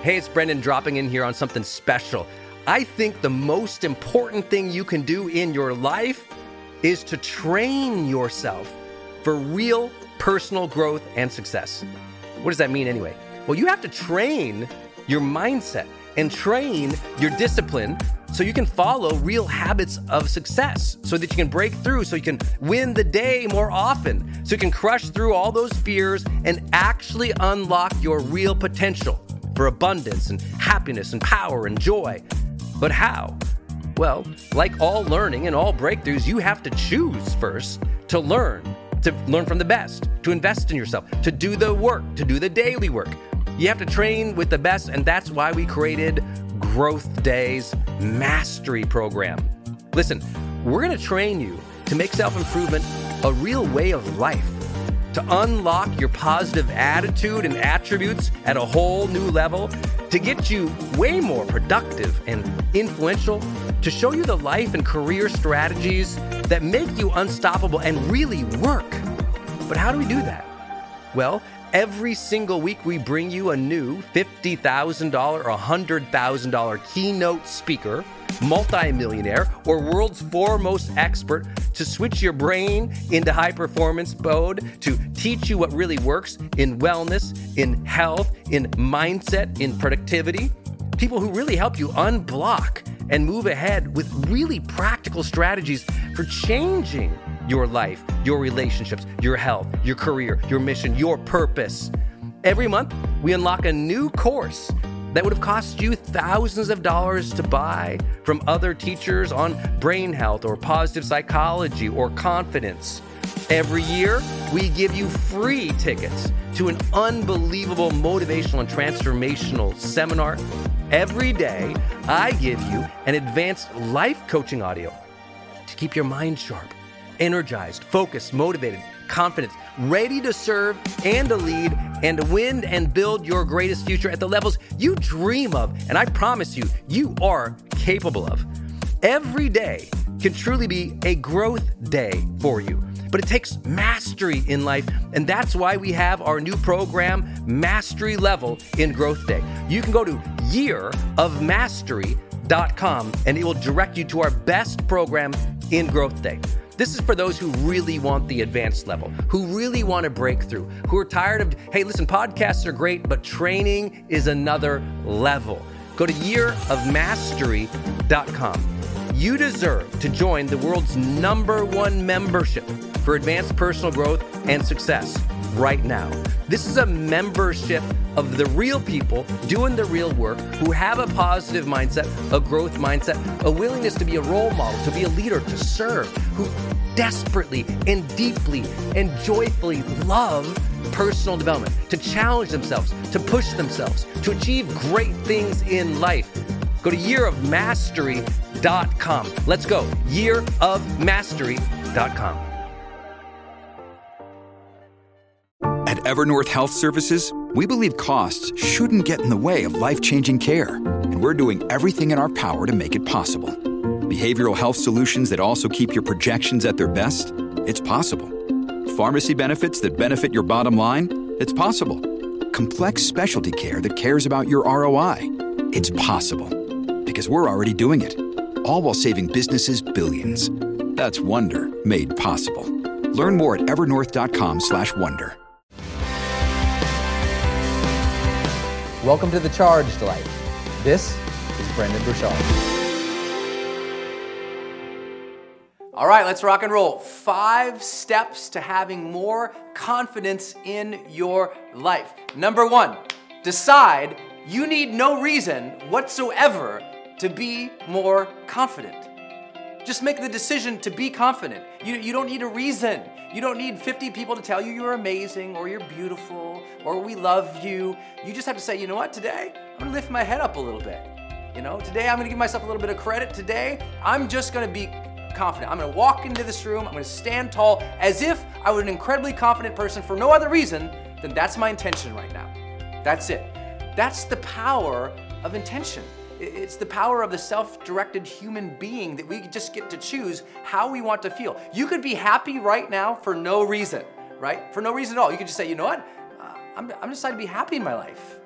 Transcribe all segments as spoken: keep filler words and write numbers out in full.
Hey, it's Brendan dropping in here on something special. I think the most important thing you can do in your life is to train yourself for real personal growth and success. What does that mean anyway? Well, you have to train your mindset and train your discipline so you can follow real habits of success, so that you can break through, so you can win the day more often, so you can crush through all those fears and actually unlock your real potential for abundance and happiness and power and joy. But how? Well, like all learning and all breakthroughs, you have to choose first to learn, to learn from the best, to invest in yourself, to do the work, to do the daily work. You have to train with the best, and that's why we created Growth Day's Mastery Program. Listen, we're going to train you to make self-improvement a real way of life, to unlock your positive attitude and attributes at a whole new level, to get you way more productive and influential, to show you the life and career strategies that make you unstoppable and really work. But how do we do that? Well, every single week we bring you a new fifty thousand dollars or one hundred thousand dollars keynote speaker, multimillionaire, or world's foremost expert to switch your brain into high performance mode, to teach you what really works in wellness, in health, in mindset, in productivity. People who really help you unblock and move ahead with really practical strategies for changing your life, your relationships, your health, your career, your mission, your purpose. Every month, we unlock a new course that would have cost you thousands of dollars to buy from other teachers on brain health or positive psychology or confidence. Every year, we give you free tickets to an unbelievable motivational and transformational seminar. Every day, I give you an advanced life coaching audio to keep your mind sharp, energized, focused, motivated, confident, ready to serve and to lead and to win and build your greatest future at the levels you dream of. And I promise you, you are capable of. Every day can truly be a growth day for you. But it takes mastery in life, and that's why we have our new program, Mastery Level in Growth Day. You can go to year of mastery dot com, and it will direct you to our best program in Growth Day. This is for those who really want the advanced level, who really want to break through, who are tired of, hey, listen, podcasts are great, but training is another level. Go to year of mastery dot com. You deserve to join the world's number one membership for advanced personal growth and success right now. This is a membership of the real people doing the real work, who have a positive mindset, a growth mindset, a willingness to be a role model, to be a leader, to serve, who desperately and deeply and joyfully love personal development, to challenge themselves, to push themselves, to achieve great things in life. Go to year of mastery dot com. Let's go. year of mastery dot com. At Evernorth Health Services, we believe costs shouldn't get in the way of life-changing care, and we're doing everything in our power to make it possible. Behavioral health solutions that also keep your projections at their best? It's possible. Pharmacy benefits that benefit your bottom line? It's possible. Complex specialty care that cares about your R O I? It's possible. Because we're already doing it. All while saving businesses billions. That's Wonder made possible. Learn more at evernorth.com slash wonder. Welcome to The Charged Life. This is Brendan Burchard. All right, let's rock and roll. Five steps to having more confidence in your life. Number one, decide you need no reason whatsoever to be more confident. Just make the decision to be confident. You, you don't need a reason. You don't need fifty people to tell you you're amazing or you're beautiful or we love you. You just have to say, you know what, today I'm gonna lift my head up a little bit. You know, today I'm gonna give myself a little bit of credit. Today I'm just gonna be confident. I'm gonna walk into this room, I'm gonna stand tall as if I were an incredibly confident person for no other reason than that's my intention right now. That's it. That's the power of intention. It's the power of the self-directed human being that we just get to choose how we want to feel. You could be happy right now for no reason, right? For no reason at all. You could just say, you know what? Uh, I'm, I'm deciding to be happy in my life.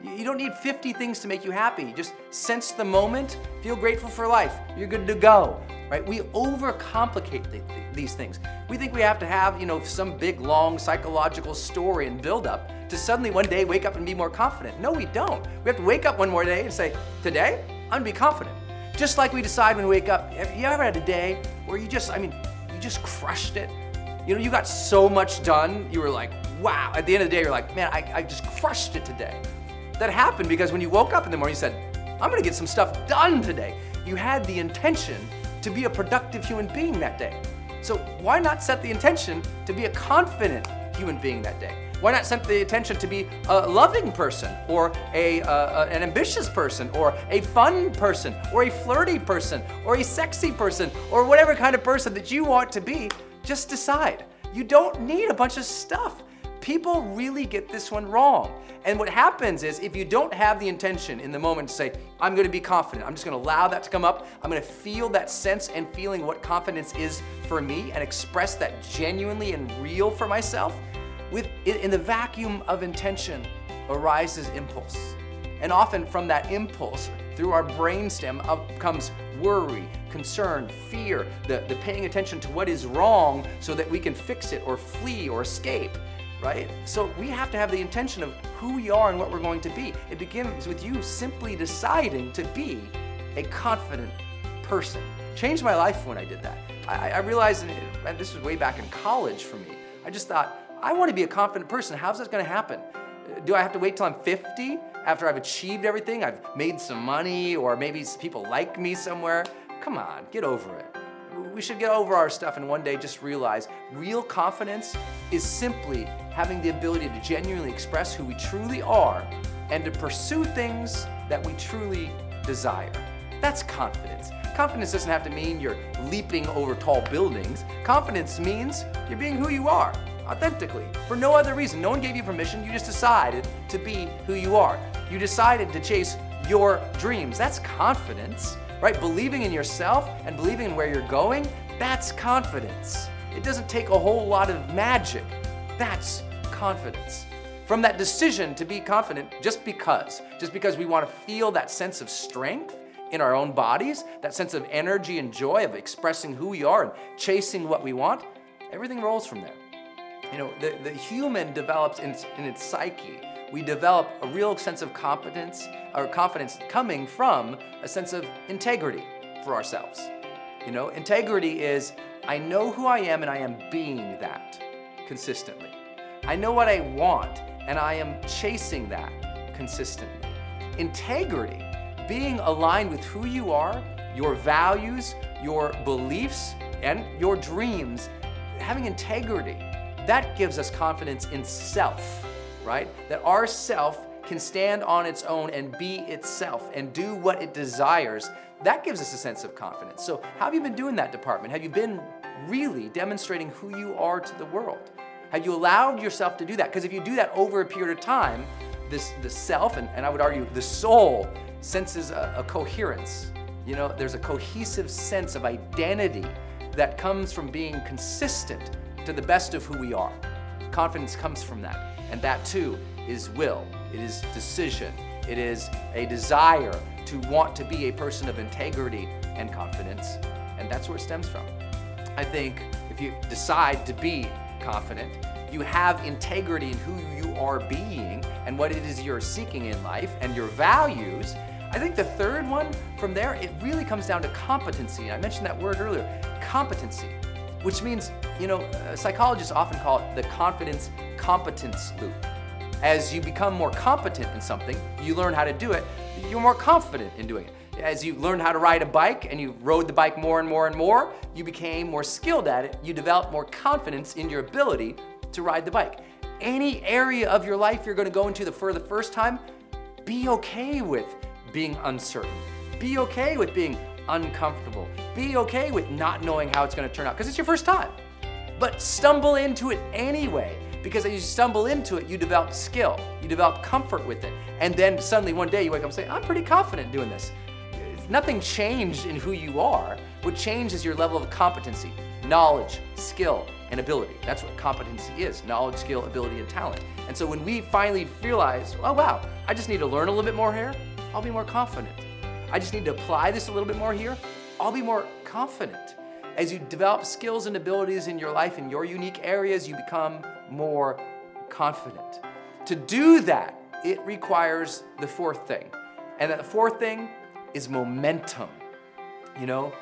You don't need fifty things to make you happy. Just sense the moment, feel grateful for life. You're good to go, right? We overcomplicate th- th- these things. We think we have to have, you know, some big, long psychological story and build up to suddenly one day wake up and be more confident. No, we don't. We have to wake up one more day and say, today, I'm gonna be confident. Just like we decide when we wake up. Have you ever had a day where you just, I mean, you just crushed it? You know, you got so much done, you were like, wow. At the end of the day, you're like, man, I, I just crushed it today. That happened because when you woke up in the morning, you said, I'm gonna get some stuff done today. You had the intention to be a productive human being that day. So why not set the intention to be a confident human being that day? Why not set the intention to be a loving person, or a, uh, an ambitious person, or a fun person, or a flirty person, or a sexy person, or whatever kind of person that you want to be? Just decide. You don't need a bunch of stuff. People really get this one wrong. And what happens is, if you don't have the intention in the moment to say, I'm gonna be confident, I'm just gonna allow that to come up, I'm gonna feel that sense and feeling what confidence is for me and express that genuinely and real for myself, with in the vacuum of intention arises impulse. And often from that impulse, through our brainstem, up comes worry, concern, fear, the, the paying attention to what is wrong so that we can fix it or flee or escape. Right? So we have to have the intention of who we are and what we're going to be. It begins with you simply deciding to be a confident person. Changed my life when I did that. I, I realized, and this was way back in college for me, I just thought, I want to be a confident person. How's that going to happen? Do I have to wait till I'm fifty after I've achieved everything? I've made some money, or maybe people like me somewhere? Come on, get over it. We should get over our stuff and one day just realize real confidence is simply having the ability to genuinely express who we truly are and to pursue things that we truly desire. That's confidence. Confidence doesn't have to mean you're leaping over tall buildings. Confidence means you're being who you are, authentically, for no other reason. No one gave you permission. You just decided to be who you are. You decided to chase your dreams. That's confidence. Right? Believing in yourself and believing in where you're going, that's confidence. It doesn't take a whole lot of magic. That's confidence. From that decision to be confident just because, just because we want to feel that sense of strength in our own bodies, that sense of energy and joy of expressing who we are and chasing what we want, everything rolls from there. You know, the, the human develops in, in its psyche. We develop a real sense of competence or confidence coming from a sense of integrity for ourselves. You know, integrity is, I know who I am and I am being that consistently. I know what I want and I am chasing that consistently. Integrity, being aligned with who you are, your values, your beliefs, and your dreams, having integrity, that gives us confidence in self. Right? That our self can stand on its own and be itself and do what it desires. That gives us a sense of confidence. So how have you been doing that department? Have you been really demonstrating who you are to the world? Have you allowed yourself to do that? Because if you do that over a period of time, this the self, and, and I would argue the soul, senses a, a coherence. You know, there's a cohesive sense of identity that comes from being consistent to the best of who we are. Confidence comes from that. And that too is will, it is decision, it is a desire to want to be a person of integrity and confidence, and that's where it stems from. I think if you decide to be confident, you have integrity in who you are being and what it is you're seeking in life and your values. I think the third one from there, it really comes down to competency. I mentioned that word earlier, competency, which means, you know, psychologists often call it the confidence competence loop. As you become more competent in something, you learn how to do it, you're more confident in doing it. As you learn how to ride a bike and you rode the bike more and more and more, you became more skilled at it, you develop more confidence in your ability to ride the bike. Any area of your life you're gonna go into the, for the first time, be okay with being uncertain. Be okay with being uncomfortable. Be okay with not knowing how it's gonna turn out, because it's your first time. But stumble into it anyway, because as you stumble into it, you develop skill, you develop comfort with it. And then suddenly one day you wake up and say, I'm pretty confident doing this. Nothing changed in who you are. What changed is your level of competency, knowledge, skill, and ability. That's what competency is: knowledge, skill, ability, and talent. And so when we finally realize, oh wow, I just need to learn a little bit more here, I'll be more confident. I just need to apply this a little bit more here, I'll be more confident. As you develop skills and abilities in your life, in your unique areas, you become more confident. To do that, it requires the fourth thing. And that fourth thing is momentum. You know,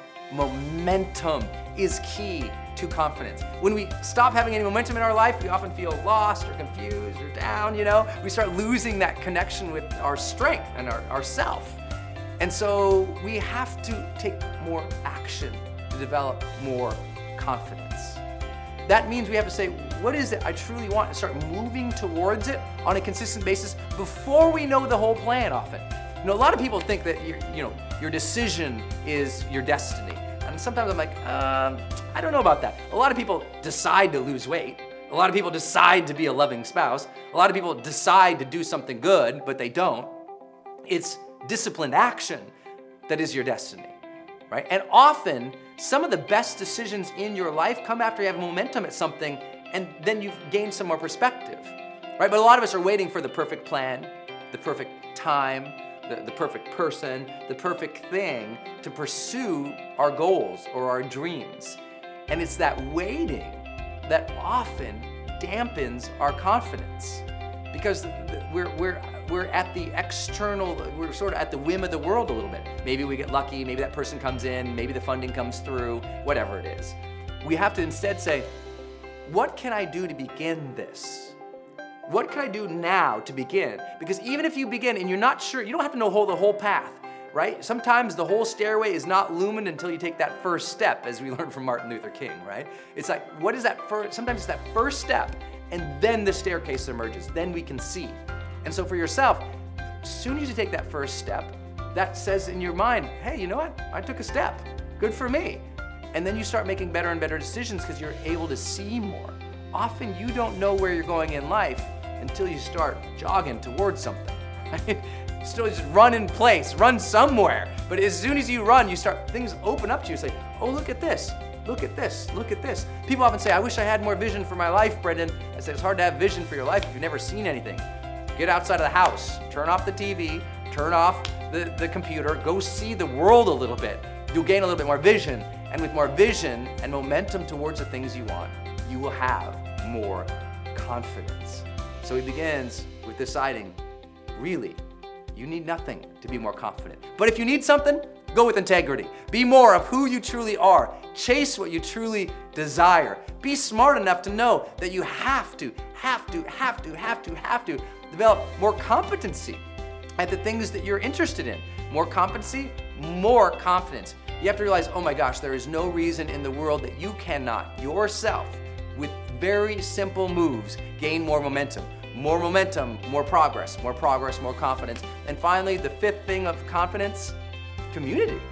momentum is key to confidence. When we stop having any momentum in our life, we often feel lost or confused or down, you know. We start losing that connection with our strength and our, our self. And so we have to take more action to develop more confidence. That means we have to say, what is it I truly want, and start moving towards it on a consistent basis before we know the whole plan often. You know, a lot of people think that your, you know, your decision is your destiny. And sometimes I'm like, um, I don't know about that. A lot of people decide to lose weight. A lot of people decide to be a loving spouse. A lot of people decide to do something good, but they don't. It's disciplined action that is your destiny, right? And often, some of the best decisions in your life come after you have momentum at something, and then you've gained some more perspective, right? But a lot of us are waiting for the perfect plan, the perfect time, the, the perfect person, the perfect thing to pursue our goals or our dreams. And it's that waiting that often dampens our confidence, because we're, we're, we're at the external, we're sort of at the whim of the world a little bit. Maybe we get lucky, maybe that person comes in, maybe the funding comes through, whatever it is. We have to instead say, what can I do to begin this? What can I do now to begin? Because even if you begin and you're not sure, you don't have to know the whole path, right? Sometimes the whole stairway is not illumined until you take that first step, as we learned from Martin Luther King, right? It's like, what is that first, sometimes it's that first step, and then the staircase emerges, then we can see. And so for yourself, as soon as you take that first step, that says in your mind, hey, you know what? I took a step, good for me. And then you start making better and better decisions because you're able to see more. Often you don't know where you're going in life until you start jogging towards something, right? Still just run in place, run somewhere. But as soon as you run, you start, things open up to you. Say, oh, look at this, look at this, look at this. People often say, I wish I had more vision for my life, Brendan. I say, it's hard to have vision for your life if you've never seen anything. Get outside of the house, turn off the T V, turn off the, the computer, go see the world a little bit. You'll gain a little bit more vision. And with more vision and momentum towards the things you want, you will have more confidence. So he begins with deciding, really, you need nothing to be more confident. But if you need something, go with integrity. Be more of who you truly are. Chase what you truly desire. Be smart enough to know that you have to, have to, have to, have to, have to develop more competency at the things that you're interested in. More competency, more confidence. You have to realize, oh my gosh, there is no reason in the world that you cannot yourself, with very simple moves, gain more momentum. More momentum, more progress, more progress, more confidence. And finally, the fifth thing of confidence, community.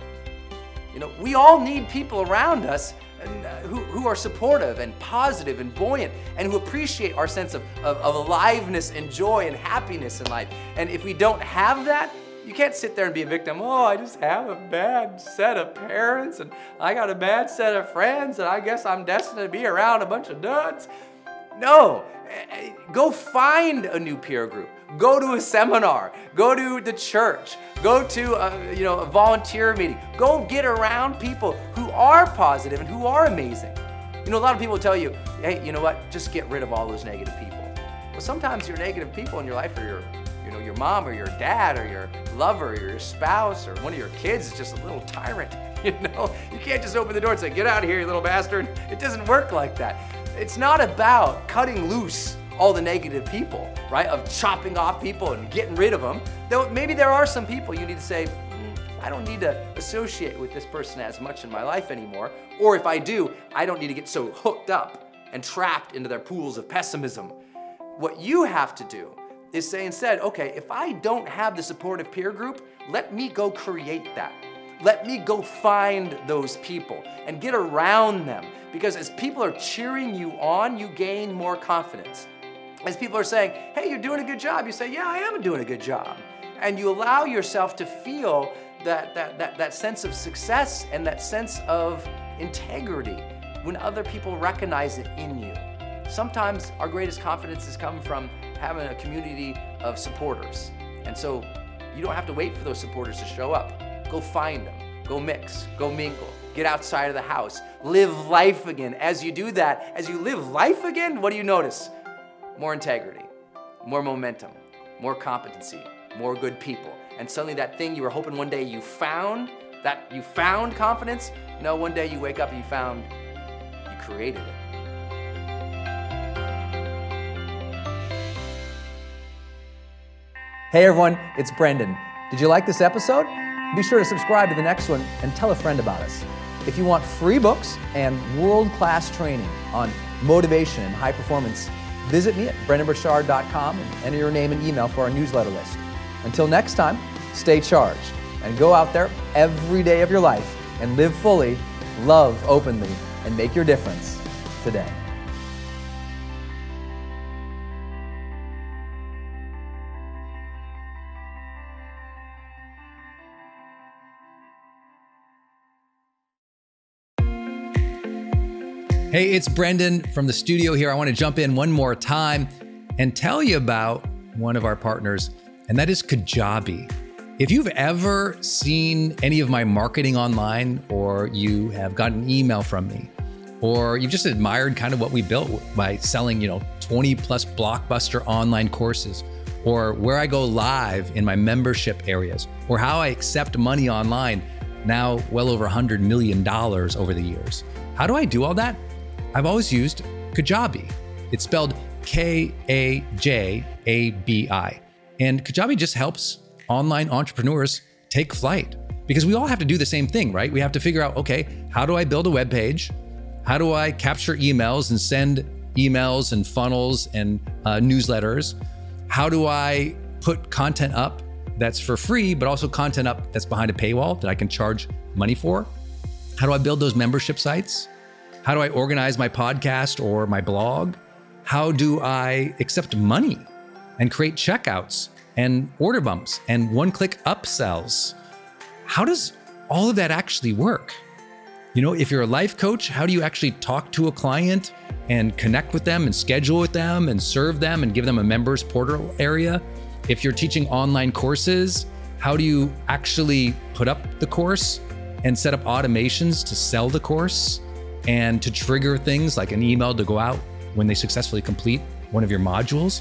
You know, we all need people around us and, uh, who, who are supportive and positive and buoyant and who appreciate our sense of, of, of aliveness and joy and happiness in life. And if we don't have that, you can't sit there and be a victim. Oh, I just have a bad set of parents and I got a bad set of friends and I guess I'm destined to be around a bunch of nuts. No, go find a new peer group. Go to a seminar. Go to the church. Go to a, you know, a volunteer meeting. Go get around people who are positive and who are amazing. You know, a lot of people tell you, hey, you know what? Just get rid of all those negative people. Well, sometimes your negative people in your life are your You know, your mom or your dad or your lover or your spouse or one of your kids is just a little tyrant, you know? You can't just open the door and say, get out of here, you little bastard. It doesn't work like that. It's not about cutting loose all the negative people, right? Of chopping off people and getting rid of them. Though maybe there are some people you need to say, mm, I don't need to associate with this person as much in my life anymore. Or if I do, I don't need to get so hooked up and trapped into their pools of pessimism. What you have to do is say instead, okay, if I don't have the supportive peer group, let me go create that. Let me go find those people and get around them. Because as people are cheering you on, you gain more confidence. As people are saying, hey, you're doing a good job, you say, yeah, I am doing a good job. And you allow yourself to feel that, that, that, that sense of success and that sense of integrity. when other people recognize it in you. Sometimes our greatest confidence has come from having a community of supporters. And so you don't have to wait for those supporters to show up. Go find them, go mix, go mingle, get outside of the house, live life again. As you do that, as you live life again, what do you notice? More integrity, more momentum, more competency, more good people. And suddenly that thing you were hoping one day you found, that you found confidence, no, one day you wake up and you found, you created it. Hey everyone, it's Brendan. Did you like this episode? Be sure to subscribe to the next one and tell a friend about us. If you want free books and world-class training on motivation and high performance, visit me at brendan burchard dot com and enter your name and email for our newsletter list. Until next time, stay charged and go out there every day of your life and live fully, love openly, and make your difference today. Hey, it's Brendan from the studio here. I want to jump in one more time and tell you about one of our partners, and that is Kajabi. If you've ever seen any of my marketing online, or you have gotten an email from me, or you've just admired kind of what we built by selling, you know, twenty plus blockbuster online courses, or where I go live in my membership areas, or how I accept money online, now well over one hundred million dollars over the years. How do I do all that? I've always used Kajabi. It's spelled K A J A B I. And Kajabi just helps online entrepreneurs take flight, because we all have to do the same thing, right? We have to figure out, okay, how do I build a web page? How do I capture emails and send emails and funnels and uh, newsletters? How do I put content up that's for free, but also content up that's behind a paywall that I can charge money for? How do I build those membership sites? How do I organize my podcast or my blog? How do I accept money and create checkouts and order bumps and one-click upsells? How does all of that actually work? You know, if you're a life coach, how do you actually talk to a client and connect with them and schedule with them and serve them and give them a members portal area? If you're teaching online courses, how do you actually put up the course and set up automations to sell the course and to trigger things like an email to go out when they successfully complete one of your modules?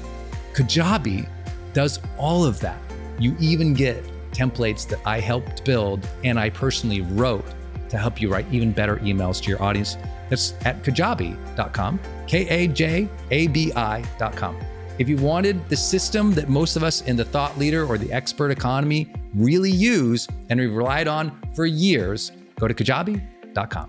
Kajabi does all of that. You even get templates that I helped build and I personally wrote to help you write even better emails to your audience. That's at kajabi dot com, K A J A B I dot com. If you wanted the system that most of us in the thought leader or the expert economy really use and we've relied on for years, go to kajabi dot com.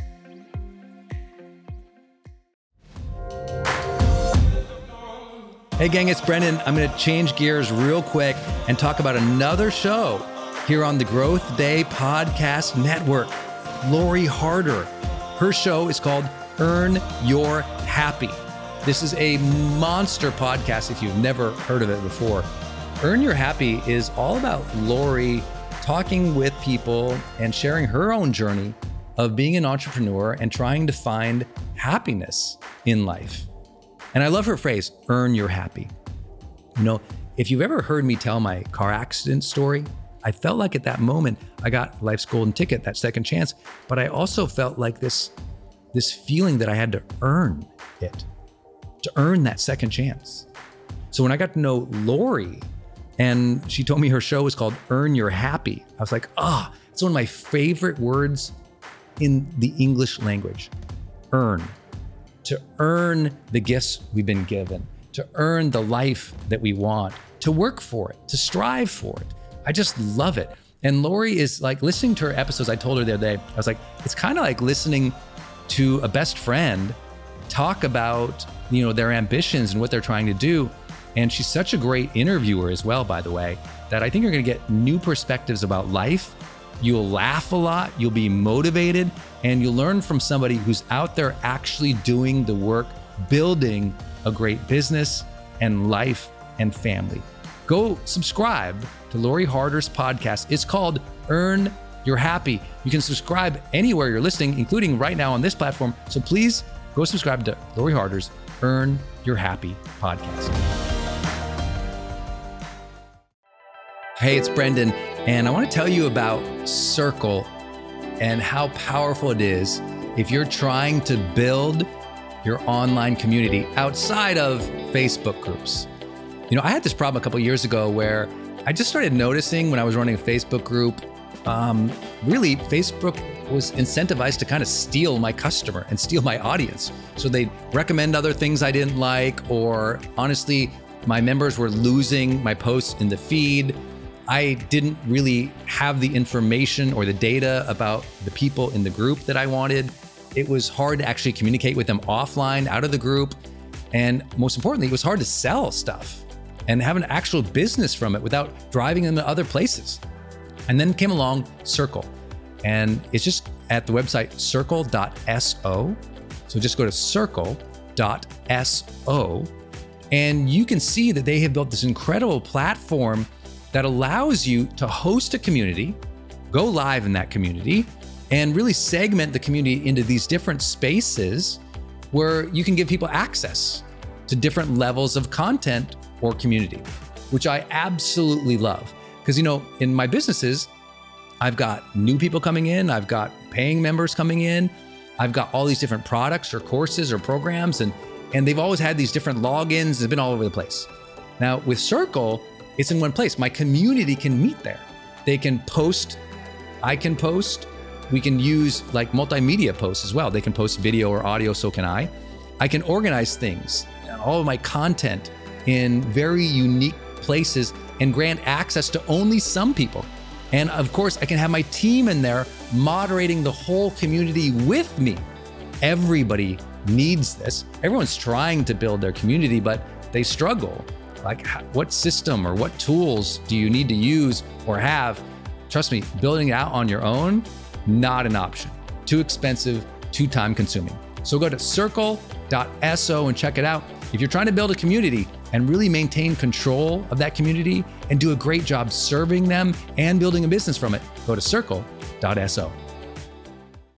Hey gang, it's Brendan. I'm going to change gears real quick and talk about another show here on the Growth Day Podcast Network. Lori Harder. Her show is called Earn Your Happy. This is a monster podcast if you've never heard of it before. Earn Your Happy is all about Lori talking with people and sharing her own journey of being an entrepreneur and trying to find happiness in life. And I love her phrase, earn your happy. You know, if you've ever heard me tell my car accident story, I felt like at that moment I got life's golden ticket, that second chance, but I also felt like this, this feeling that I had to earn it, to earn that second chance. So when I got to know Lori and she told me her show was called Earn Your Happy, I was like, ah, oh, it's one of my favorite words in the English language, earn. To earn the gifts we've been given, to earn the life that we want, to work for it, to strive for it. I just love it. And Lori is like, listening to her episodes, I told her the other day, I was like, it's kind of like listening to a best friend talk about, you know, their ambitions and what they're trying to do. And she's such a great interviewer as well, by the way, that I think you're gonna get new perspectives about life. You'll laugh a lot, you'll be motivated, and you'll learn from somebody who's out there actually doing the work, building a great business and life and family. Go subscribe to Lori Harder's podcast. It's called Earn You're happy. You can subscribe anywhere you're listening, including right now on this platform. So please go subscribe to Lori Harder's Earn Your Happy podcast. Hey, it's Brendan, and I want to tell you about Circle and how powerful it is if you're trying to build your online community outside of Facebook groups. You know, I had this problem a couple of years ago where I just started noticing when I was running a Facebook group, um, really Facebook was incentivized to kind of steal my customer and steal my audience. So they'd recommend other things I didn't like, or honestly, my members were losing my posts in the feed. I didn't really have the information or the data about the people in the group that I wanted. It was hard to actually communicate with them offline, out of the group. And most importantly, it was hard to sell stuff and have an actual business from it without driving them to other places. And then came along Circle. And it's just at the website circle dot so. So just go to circle dot so. And you can see that they have built this incredible platform that allows you to host a community, go live in that community, and really segment the community into these different spaces where you can give people access to different levels of content or community, which I absolutely love. Because, you know, in my businesses, I've got new people coming in, I've got paying members coming in, I've got all these different products or courses or programs, and, and they've always had these different logins. It's been all over the place. Now with Circle, it's in one place. My community can meet there. They can post, I can post, we can use like multimedia posts as well. They can post video or audio, so can I. I can organize things, all of my content in very unique places and grant access to only some people. And of course, I can have my team in there moderating the whole community with me. Everybody needs this. Everyone's trying to build their community, but they struggle. Like, what system or what tools do you need to use or have? Trust me, building it out on your own, not an option. Too expensive, too time consuming. So go to circle dot so and check it out. If you're trying to build a community and really maintain control of that community and do a great job serving them and building a business from it, go to circle dot so.